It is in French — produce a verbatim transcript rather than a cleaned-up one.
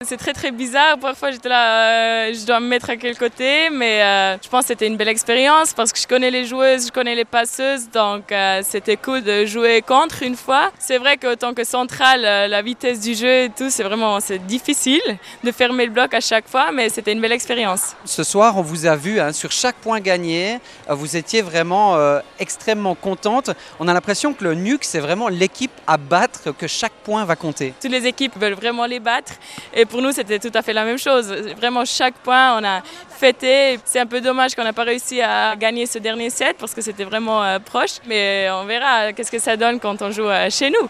C'est très très bizarre, parfois j'étais là, euh, je dois me mettre à quel côté, mais euh, je pense que c'était une belle expérience parce que je connais les joueuses, je connais les passeuses, donc euh, c'était cool de jouer contre une fois. C'est vrai qu'autant que centrale, euh, la vitesse du jeu et tout, c'est vraiment c'est difficile de fermer le bloc à chaque fois, mais c'était une belle expérience. Ce soir, on vous a vu hein, sur chaque point gagné, euh, vous étiez vraiment euh, extrêmement contente. On a l'impression que le N U C, c'est vraiment l'équipe à battre, que chaque point va compter. Toutes les équipes veulent vraiment les battre et pour nous c'était tout à fait la même chose. Vraiment chaque point on a fêté. C'est un peu dommage qu'on n'a pas réussi à gagner ce dernier set parce que c'était vraiment euh, proche, mais on verra qu'est-ce que ça donne quand on joue euh, chez nous.